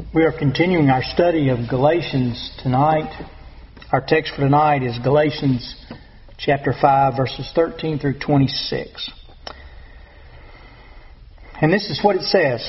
We are continuing our study of Galatians tonight. Our text for tonight is Galatians chapter 5, verses 13 through 26. And this is what it says.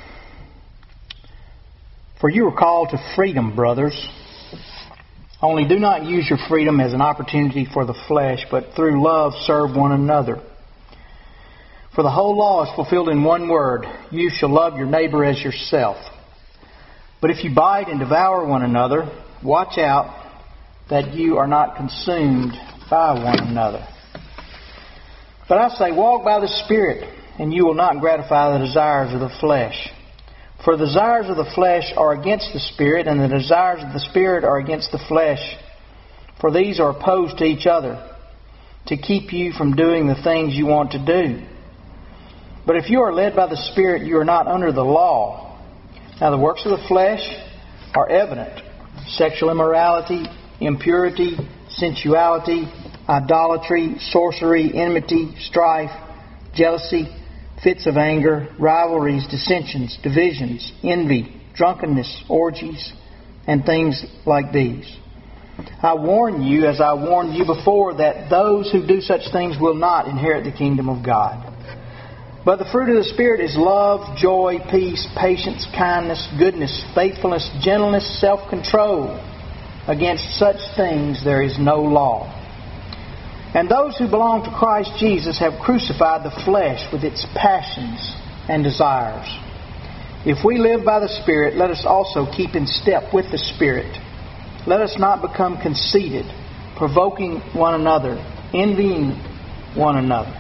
For you are called to freedom, brothers. Only do not use your freedom as an opportunity for the flesh, but through love serve one another. For the whole law is fulfilled in one word: you shall love your neighbor as yourself. But if you bite and devour one another, watch out that you are not consumed by one another. But I say, walk by the Spirit, and you will not gratify the desires of the flesh. For the desires of the flesh are against the Spirit, and the desires of the Spirit are against the flesh. For these are opposed to each other, to keep you from doing the things you want to do. But if you are led by the Spirit, you are not under the law. Now the works of the flesh are evident: sexual immorality, impurity, sensuality, idolatry, sorcery, enmity, strife, jealousy, fits of anger, rivalries, dissensions, divisions, envy, drunkenness, orgies, and things like these. I warn you, as I warned you before, that those who do such things will not inherit the kingdom of God. But the fruit of the Spirit is love, joy, peace, patience, kindness, goodness, faithfulness, gentleness, self-control. Against such things there is no law. And those who belong to Christ Jesus have crucified the flesh with its passions and desires. If we live by the Spirit, let us also keep in step with the Spirit. Let us not become conceited, provoking one another, envying one another.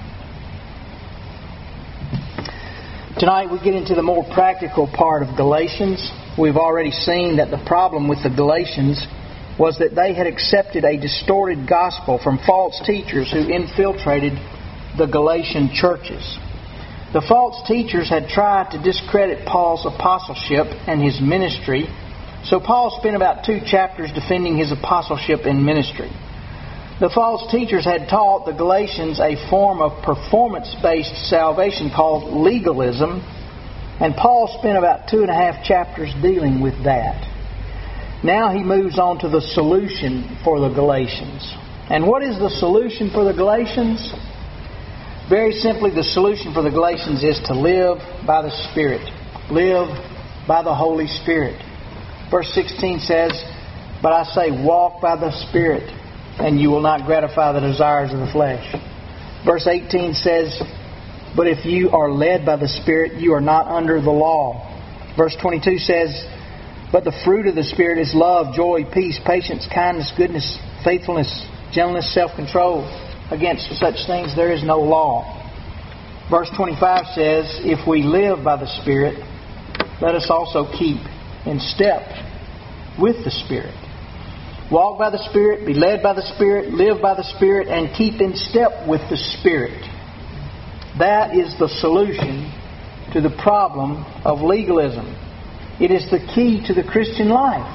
Tonight we get into the more practical part of Galatians. We've already seen that the problem with the Galatians was that they had accepted a distorted gospel from false teachers who infiltrated the Galatian churches. The false teachers had tried to discredit Paul's apostleship and his ministry, so Paul spent about 2 chapters defending his apostleship and ministry. The false teachers had taught the Galatians a form of performance-based salvation called legalism, and Paul spent about 2.5 chapters dealing with that. Now he moves on to the solution for the Galatians. And what is the solution for the Galatians? Very simply, the solution for the Galatians is to live by the Spirit. Live by the Holy Spirit. Verse 16 says, but I say, walk by the Spirit, and you will not gratify the desires of the flesh. Verse 18 says, but if you are led by the Spirit, you are not under the law. Verse 22 says, but the fruit of the Spirit is love, joy, peace, patience, kindness, goodness, faithfulness, gentleness, self-control. Against such things there is no law. Verse 25 says, if we live by the Spirit, let us also keep in step with the Spirit. Walk by the Spirit, be led by the Spirit, live by the Spirit, and keep in step with the Spirit. That is the solution to the problem of legalism. It is the key to the Christian life.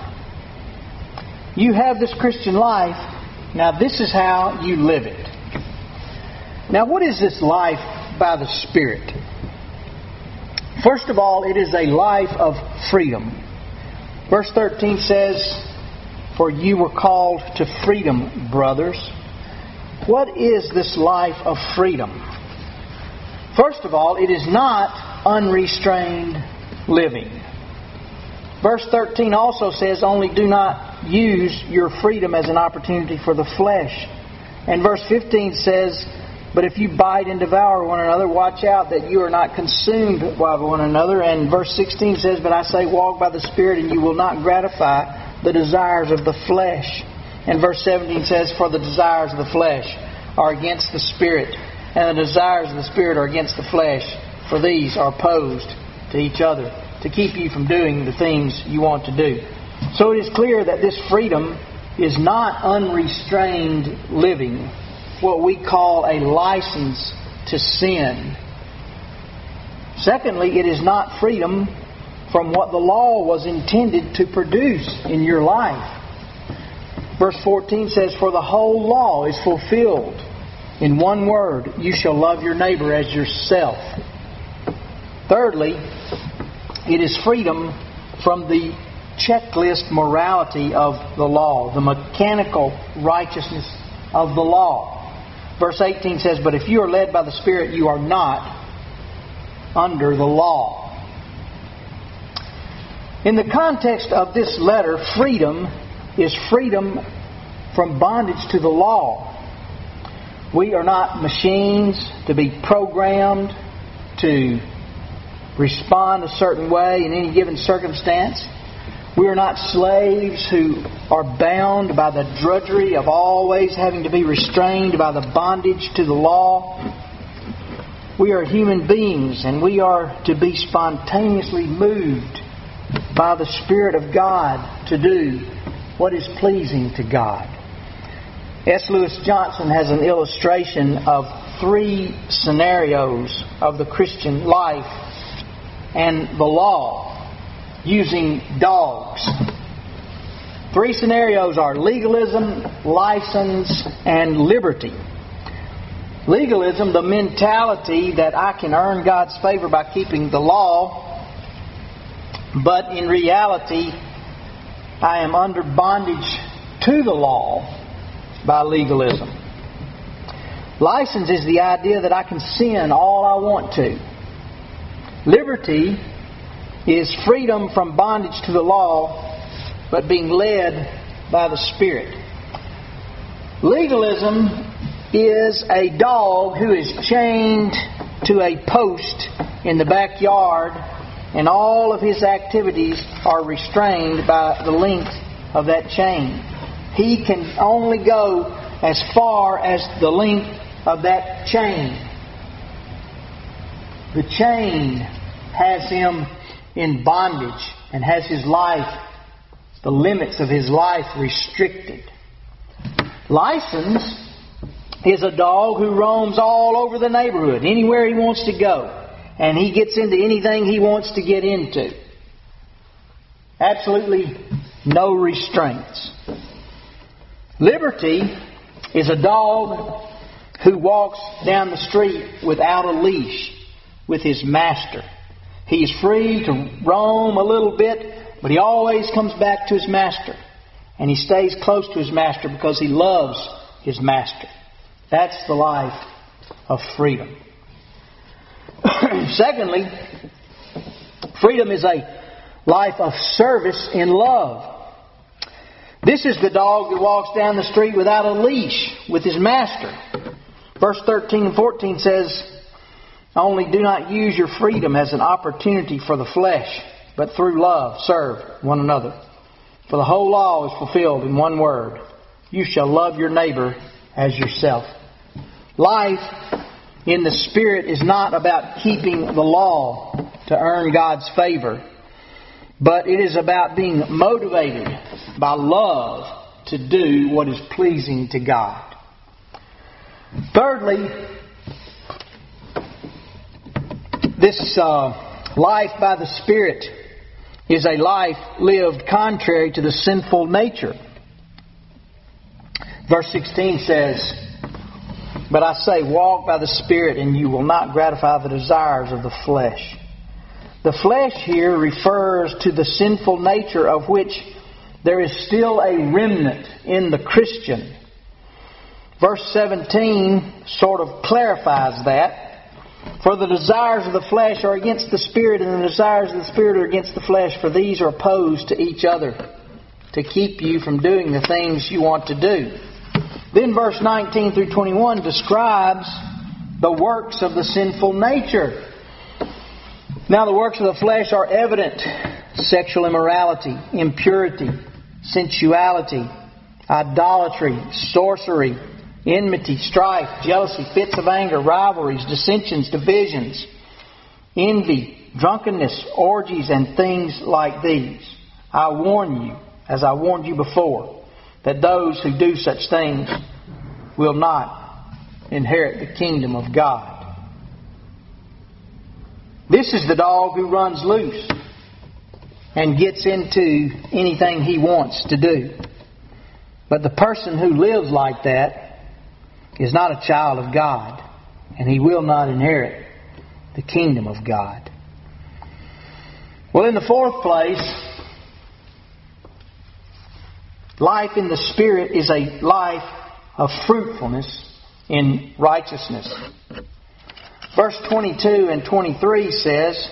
You have this Christian life. Now this is how you live it. Now what is this life by the Spirit? First of all, it is a life of freedom. Verse 13 says, for you were called to freedom, brothers. What is this life of freedom? First of all, it is not unrestrained living. Verse 13 also says, only do not use your freedom as an opportunity for the flesh. And verse 15 says, but if you bite and devour one another, watch out that you are not consumed by one another. And verse 16 says, but I say, walk by the Spirit, and you will not gratify the desires of the flesh. And verse 17 says, for the desires of the flesh are against the Spirit, and the desires of the Spirit are against the flesh, for these are opposed to each other, to keep you from doing the things you want to do. So it is clear that this freedom is not unrestrained living, what we call a license to sin. Secondly, it is not freedom from what the law was intended to produce in your life. Verse 14 says, for the whole law is fulfilled in one word: you shall love your neighbor as yourself. Thirdly, it is freedom from the checklist morality of the law, the mechanical righteousness of the law. Verse 18 says, "But if you are led by the Spirit, you are not under the law." In the context of this letter, freedom is freedom from bondage to the law. We are not machines to be programmed to respond a certain way in any given circumstance. We are not slaves who are bound by the drudgery of always having to be restrained by the bondage to the law. We are human beings, and we are to be spontaneously moved by the Spirit of God to do what is pleasing to God. S. Lewis Johnson has an illustration of 3 scenarios of the Christian life and the law using dogs. 3 scenarios are legalism, license, and liberty. Legalism, the mentality that I can earn God's favor by keeping the law, but in reality, I am under bondage to the law by legalism. License is the idea that I can sin all I want to. Liberty is freedom from bondage to the law, but being led by the Spirit. Legalism is a dog who is chained to a post in the backyard, and all of his activities are restrained by the length of that chain. He can only go as far as the length of that chain. The chain has him in bondage and has his life, the limits of his life, restricted. License is a dog who roams all over the neighborhood, anywhere he wants to go, and he gets into anything he wants to get into. Absolutely no restraints. Liberty is a dog who walks down the street without a leash with his master. He is free to roam a little bit, but he always comes back to his master. And he stays close to his master because he loves his master. That's the life of freedom. Secondly, freedom is a life of service in love. This is the dog that walks down the street without a leash with his master. Verse 13 and 14 says, "Only do not use your freedom as an opportunity for the flesh, but through love serve one another. For the whole law is fulfilled in one word: you shall love your neighbor as yourself." Life in the Spirit is not about keeping the law to earn God's favor, but it is about being motivated by love to do what is pleasing to God. Thirdly, this life by the Spirit is a life lived contrary to the sinful nature. Verse 16 says, "But I say, walk by the Spirit, and you will not gratify the desires of the flesh." The flesh here refers to the sinful nature of which there is still a remnant in the Christian. Verse 17 sort of clarifies that. "For the desires of the flesh are against the Spirit, and the desires of the Spirit are against the flesh, for these are opposed to each other, to keep you from doing the things you want to do." Then verse 19 through 21 describes the works of the sinful nature. "Now the works of the flesh are evident: sexual immorality, impurity, sensuality, idolatry, sorcery, enmity, strife, jealousy, fits of anger, rivalries, dissensions, divisions, envy, drunkenness, orgies, and things like these. I warn you, as I warned you before, that those who do such things will not inherit the kingdom of God." This is the dog who runs loose and gets into anything he wants to do. But the person who lives like that is not a child of God, and he will not inherit the kingdom of God. Well, in the fourth place, Life in the Spirit is a life of fruitfulness in righteousness. Verse 22 and 23 says,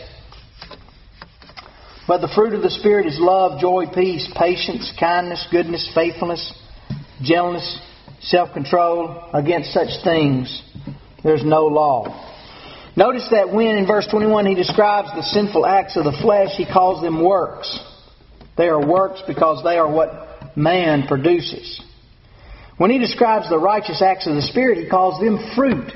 "But the fruit of the Spirit is love, joy, peace, patience, kindness, goodness, faithfulness, gentleness, self-control. Against such things there's no law." Notice that when in verse 21 he describes the sinful acts of the flesh, he calls them works. They are works because they are what man produces. When he describes the righteous acts of the Spirit, he calls them fruit.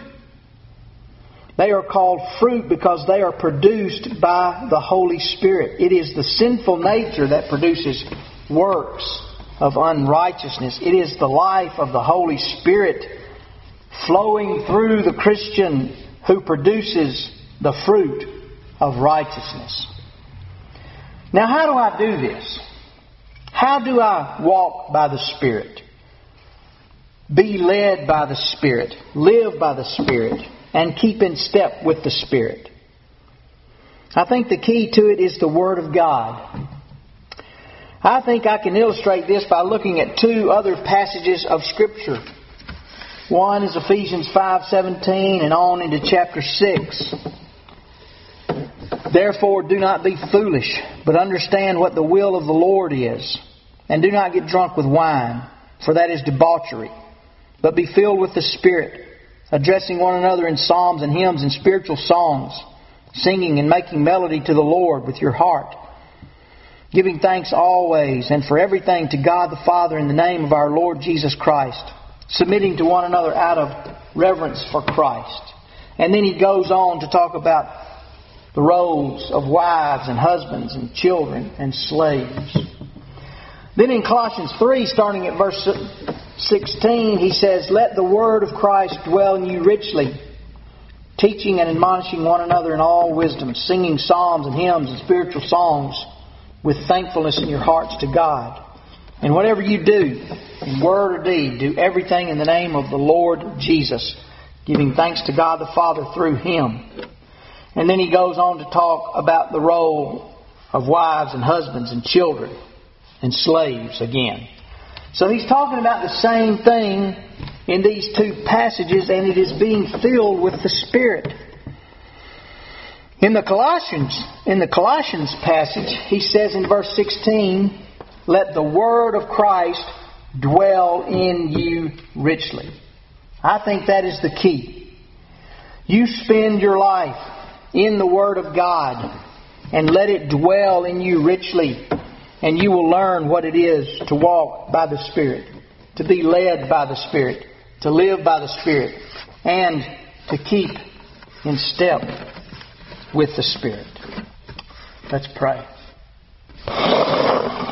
They are called fruit because they are produced by the Holy Spirit. It is the sinful nature that produces works of unrighteousness. It is the life of the Holy Spirit flowing through the Christian who produces the fruit of righteousness. Now, how do I do this? How do I walk by the Spirit? Be led by the Spirit, live by the Spirit, and keep in step with the Spirit? I think the key to it is the Word of God. I think I can illustrate this by looking at two other passages of Scripture. One is Ephesians 5:17 and on into chapter 6. "Therefore do not be foolish, but understand what the will of the Lord is. And do not get drunk with wine, for that is debauchery. But be filled with the Spirit, addressing one another in psalms and hymns and spiritual songs, singing and making melody to the Lord with your heart, giving thanks always and for everything to God the Father in the name of our Lord Jesus Christ, submitting to one another out of reverence for Christ." And then he goes on to talk about the roles of wives and husbands and children and slaves. Then in Colossians 3, starting at verse 16, he says, "Let the word of Christ dwell in you richly, teaching and admonishing one another in all wisdom, singing psalms and hymns and spiritual songs with thankfulness in your hearts to God. And whatever you do, in word or deed, do everything in the name of the Lord Jesus, giving thanks to God the Father through Him." And then he goes on to talk about the role of wives and husbands and children and slaves again. So he's talking about the same thing in these two passages, and it is being filled with the Spirit. In the Colossians passage, he says in verse 16, "Let the word of Christ dwell in you richly." I think that is the key. You spend your life in the Word of God and let it dwell in you richly, and you will learn what it is to walk by the Spirit, to be led by the Spirit, to live by the Spirit, and to keep in step with the Spirit. Let's pray.